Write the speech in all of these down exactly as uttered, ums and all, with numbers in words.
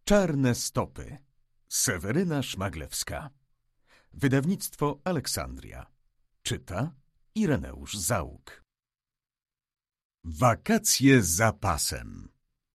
Czarne stopy. Seweryna Szmaglewska. Wydawnictwo Aleksandria. Czyta Ireneusz Załuk. Wakacje za pasem.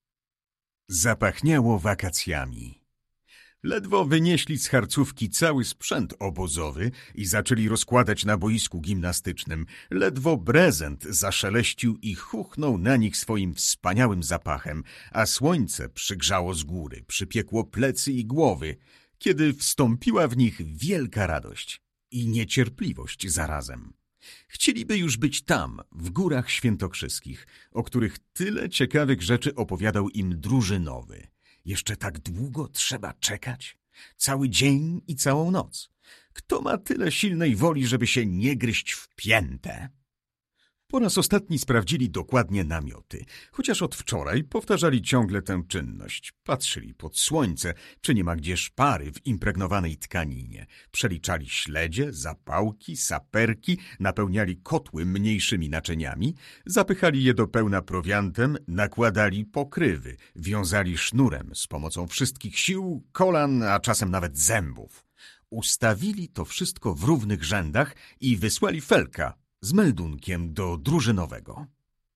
Zapachniało wakacjami. Ledwo wynieśli z harcówki cały sprzęt obozowy i zaczęli rozkładać na boisku gimnastycznym. Ledwo prezent zaszeleścił i chuchnął na nich swoim wspaniałym zapachem, a słońce przygrzało z góry, przypiekło plecy i głowy, kiedy wstąpiła w nich wielka radość i niecierpliwość zarazem. Chcieliby już być tam, w górach świętokrzyskich, o których tyle ciekawych rzeczy opowiadał im drużynowy. Jeszcze tak długo trzeba czekać? Cały dzień i całą noc. Kto ma tyle silnej woli, żeby się nie gryźć w piętę? Po raz ostatni sprawdzili dokładnie namioty, chociaż od wczoraj powtarzali ciągle tę czynność. Patrzyli pod słońce, czy nie ma gdzie szpary w impregnowanej tkaninie. Przeliczali śledzie, zapałki, saperki, napełniali kotły mniejszymi naczyniami, zapychali je do pełna prowiantem, nakładali pokrywy, wiązali sznurem z pomocą wszystkich sił, kolan, a czasem nawet zębów. Ustawili to wszystko w równych rzędach i wysłali Felka z meldunkiem do drużynowego.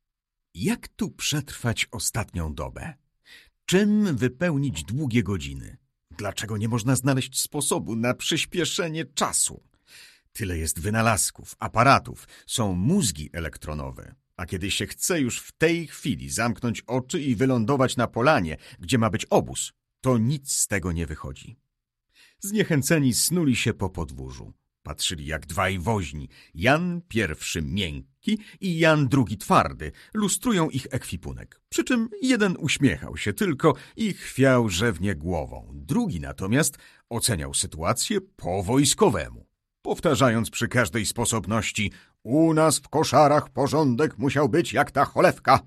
Jak tu przetrwać ostatnią dobę? Czym wypełnić długie godziny? Dlaczego nie można znaleźć sposobu na przyspieszenie czasu? Tyle jest wynalazków, aparatów, są mózgi elektronowe. A kiedy się chce już w tej chwili zamknąć oczy i wylądować na polanie, gdzie ma być obóz, to nic z tego nie wychodzi. Zniechęceni snuli się po podwórzu. Patrzyli jak dwaj woźni, Jan pierwszy miękki i Jan drugi twardy, lustrują ich ekwipunek. Przy czym jeden uśmiechał się tylko i chwiał rzewnie głową. Drugi natomiast oceniał sytuację po wojskowemu, powtarzając przy każdej sposobności: u nas w koszarach porządek musiał być jak ta cholewka.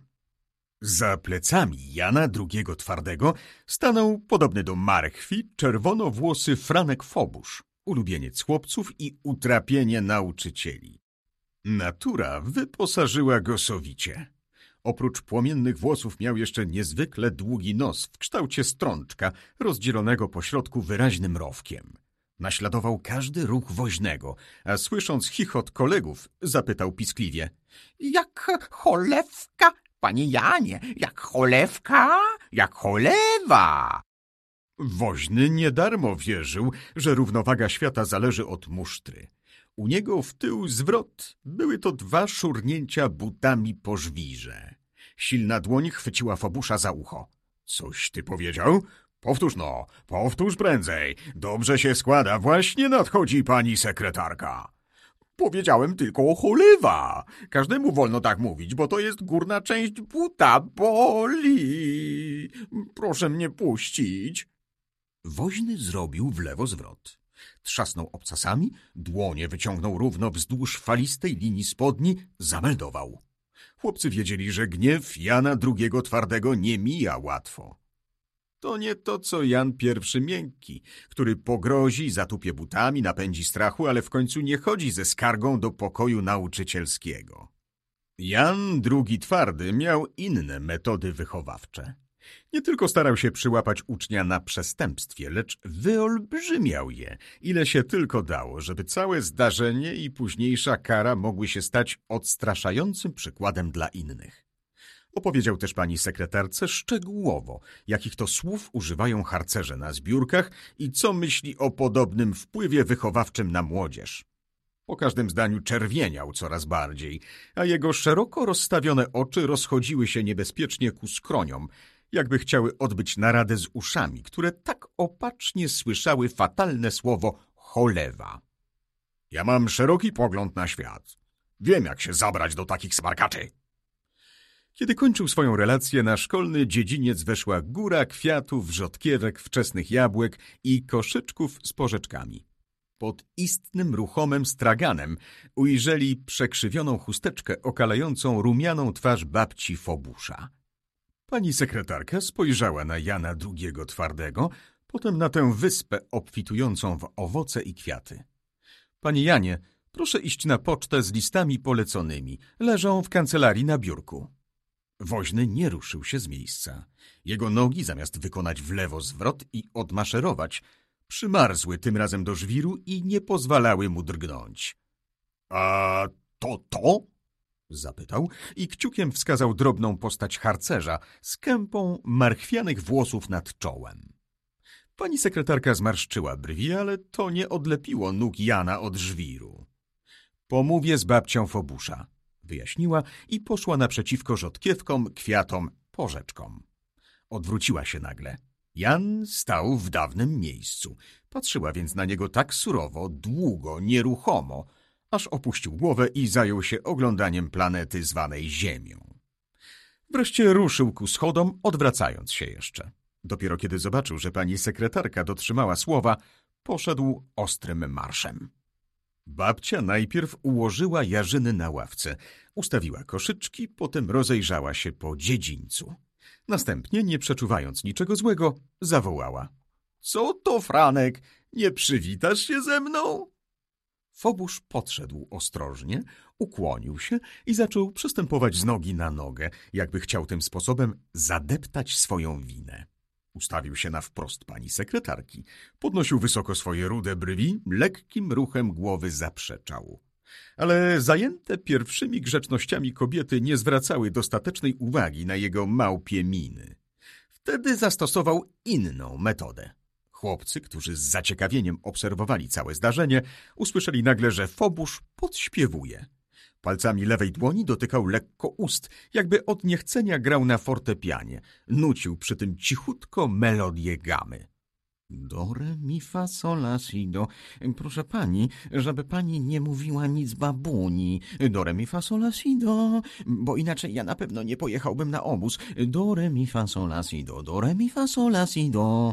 Za plecami Jana drugiego twardego stanął podobny do marchwi czerwonowłosy Franek Fobusz, ulubieniec chłopców i utrapienie nauczycieli. Natura wyposażyła go sowicie. Oprócz płomiennych włosów miał jeszcze niezwykle długi nos w kształcie strączka, rozdzielonego po środku wyraźnym rowkiem. Naśladował każdy ruch woźnego, a słysząc chichot kolegów, zapytał piskliwie: Jak cholewka, panie Janie, jak cholewka, jak cholewa. Woźny niedarmo wierzył, że równowaga świata zależy od musztry. U niego w tył zwrot były to dwa szurnięcia butami po żwirze. Silna dłoń chwyciła Fobusza za ucho. Coś ty powiedział? Powtórz no, powtórz prędzej. Dobrze się składa, właśnie nadchodzi pani sekretarka. Powiedziałem tylko cholewa. Każdemu wolno tak mówić, bo to jest górna część buta. Boli. Proszę mnie puścić. Woźny zrobił w lewo zwrot. Trzasnął obcasami, dłonie wyciągnął równo wzdłuż falistej linii spodni, zameldował. Chłopcy wiedzieli, że gniew Jana drugiego twardego nie mija łatwo. To nie to, co Jan pierwszy miękki, który pogrozi, zatupie butami, napędzi strachu, ale w końcu nie chodzi ze skargą do pokoju nauczycielskiego. Jan drugi twardy miał inne metody wychowawcze. Nie tylko starał się przyłapać ucznia na przestępstwie, lecz wyolbrzymiał je, ile się tylko dało, żeby całe zdarzenie i późniejsza kara mogły się stać odstraszającym przykładem dla innych. Opowiedział też pani sekretarce szczegółowo, jakich to słów używają harcerze na zbiórkach i co myśli o podobnym wpływie wychowawczym na młodzież. Po każdym zdaniu czerwieniał coraz bardziej, a jego szeroko rozstawione oczy rozchodziły się niebezpiecznie ku skroniom, jakby chciały odbyć naradę z uszami, które tak opacznie słyszały fatalne słowo cholewa. Ja mam szeroki pogląd na świat. Wiem, jak się zabrać do takich smarkaczy. Kiedy kończył swoją relację, na szkolny dziedziniec weszła góra kwiatów, rzodkiewek, wczesnych jabłek i koszyczków z porzeczkami. Pod istnym, ruchomym straganem ujrzeli przekrzywioną chusteczkę okalającą rumianą twarz babci Fobusza. Pani sekretarka spojrzała na Jana drugiego twardego, potem na tę wyspę obfitującą w owoce i kwiaty. Panie Janie, proszę iść na pocztę z listami poleconymi. Leżą w kancelarii na biurku. Woźny nie ruszył się z miejsca. Jego nogi, zamiast wykonać w lewo zwrot i odmaszerować, przymarzły tym razem do żwiru i nie pozwalały mu drgnąć. — A to to? — zapytał i kciukiem wskazał drobną postać harcerza z kępą marchwianych włosów nad czołem. Pani sekretarka zmarszczyła brwi, ale to nie odlepiło nóg Jana od żwiru. — Pomówię z babcią Fobusza — wyjaśniła i poszła naprzeciwko rzodkiewkom, kwiatom, porzeczkom. Odwróciła się nagle. Jan stał w dawnym miejscu. Patrzyła więc na niego tak surowo, długo, nieruchomo, aż opuścił głowę i zajął się oglądaniem planety zwanej Ziemią. Wreszcie ruszył ku schodom, odwracając się jeszcze. Dopiero kiedy zobaczył, że pani sekretarka dotrzymała słowa, poszedł ostrym marszem. Babcia najpierw ułożyła jarzyny na ławce, ustawiła koszyczki, potem rozejrzała się po dziedzińcu. Następnie, nie przeczuwając niczego złego, zawołała. — Co to, Franek? Nie przywitasz się ze mną? Fobusz podszedł ostrożnie, ukłonił się i zaczął przystępować z nogi na nogę, jakby chciał tym sposobem zadeptać swoją winę. Ustawił się na wprost pani sekretarki, podnosił wysoko swoje rude brwi, lekkim ruchem głowy zaprzeczał. Ale zajęte pierwszymi grzecznościami kobiety nie zwracały dostatecznej uwagi na jego małpie miny. Wtedy zastosował inną metodę. Chłopcy, którzy z zaciekawieniem obserwowali całe zdarzenie, usłyszeli nagle, że Fobusz podśpiewuje. Palcami lewej dłoni dotykał lekko ust, jakby od niechcenia grał na fortepianie. Nucił przy tym cichutko melodię gamy. Do, re, mi, fa, sol, la, si, do. Proszę pani, żeby pani nie mówiła nic babuni. Do, re, mi, fa, sol, la, si, do. Bo inaczej ja na pewno nie pojechałbym na obóz. Do, re, mi, fa, sol, la, si, do. Do, re, mi, fa, sol, la, si, do.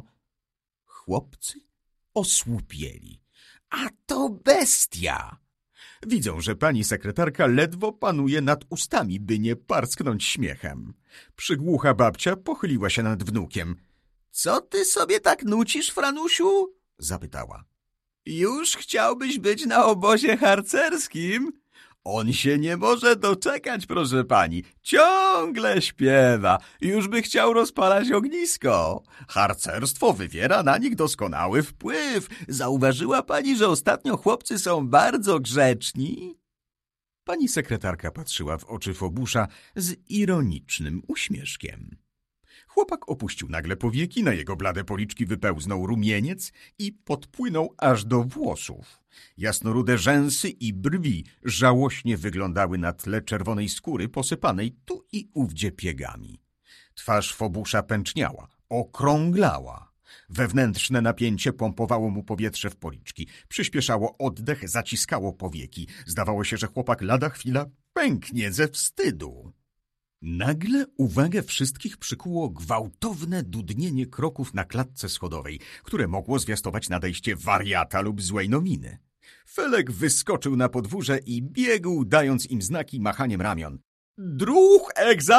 Chłopcy osłupieli. A to bestia! Widzą, że pani sekretarka ledwo panuje nad ustami, by nie parsknąć śmiechem. Przygłucha babcia pochyliła się nad wnukiem. — Co ty sobie tak nucisz, Franusiu? — zapytała. — Już chciałbyś być na obozie harcerskim? On się nie może doczekać, proszę pani. Ciągle śpiewa. Już by chciał rozpalać ognisko. Harcerstwo wywiera na nich doskonały wpływ. Zauważyła pani, że ostatnio chłopcy są bardzo grzeczni? Pani sekretarka patrzyła w oczy Fobusza z ironicznym uśmieszkiem. Chłopak opuścił nagle powieki, na jego blade policzki wypełznął rumieniec i podpłynął aż do włosów. Jasnorude rzęsy i brwi żałośnie wyglądały na tle czerwonej skóry posypanej tu i ówdzie piegami. Twarz Fobusza pęczniała, okrąglała. Wewnętrzne napięcie pompowało mu powietrze w policzki, przyspieszało oddech, zaciskało powieki. Zdawało się, że chłopak lada chwila pęknie ze wstydu. Nagle uwagę wszystkich przykuło gwałtowne dudnienie kroków na klatce schodowej, które mogło zwiastować nadejście wariata lub złej nowiny. Felek wyskoczył na podwórze i biegł, dając im znaki machaniem ramion. — Druh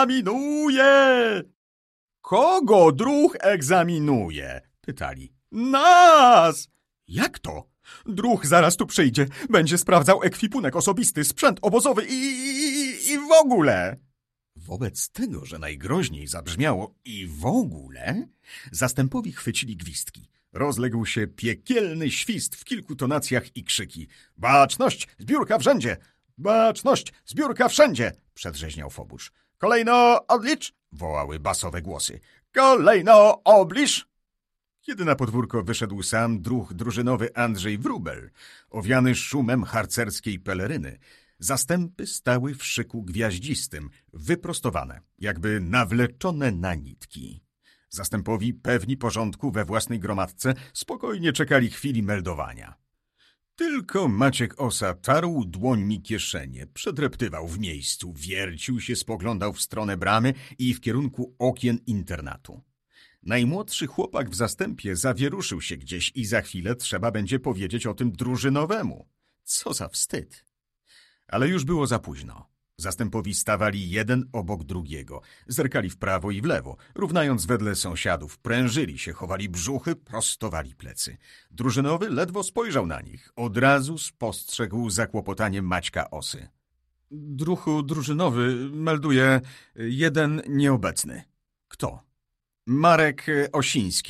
egzaminuje! — Kogo druh egzaminuje? — pytali. — Nas! — Jak to? Druh zaraz tu przyjdzie, będzie sprawdzał ekwipunek osobisty, sprzęt obozowy i, i, i w ogóle. Wobec tego, że najgroźniej zabrzmiało i w ogóle, zastępowi chwycili gwizdki. Rozległ się piekielny świst w kilku tonacjach i krzyki. — Baczność! Zbiórka wszędzie! Baczność! Zbiórka wszędzie! — przedrzeźniał Fobusz. — Kolejno odlicz! — wołały basowe głosy. — Kolejno obliż! Kiedy na podwórko wyszedł sam druh drużynowy Andrzej Wróbel, owiany szumem harcerskiej peleryny, zastępy stały w szyku gwiaździstym, wyprostowane, jakby nawleczone na nitki. Zastępowi, pewni porządku we własnej gromadce, spokojnie czekali chwili meldowania. Tylko Maciek Osa tarł dłońmi kieszenie, przedreptywał w miejscu, wiercił się, spoglądał w stronę bramy i w kierunku okien internatu. Najmłodszy chłopak w zastępie zawieruszył się gdzieś i za chwilę trzeba będzie powiedzieć o tym drużynowemu. Co za wstyd! Ale już było za późno. Zastępowi stawali jeden obok drugiego, zerkali w prawo i w lewo, równając wedle sąsiadów, prężyli się, chowali brzuchy, prostowali plecy. Drużynowy ledwo spojrzał na nich, od razu spostrzegł zakłopotanie Maćka Osy. Druchu drużynowy melduje jeden nieobecny. Kto? Marek Osiński.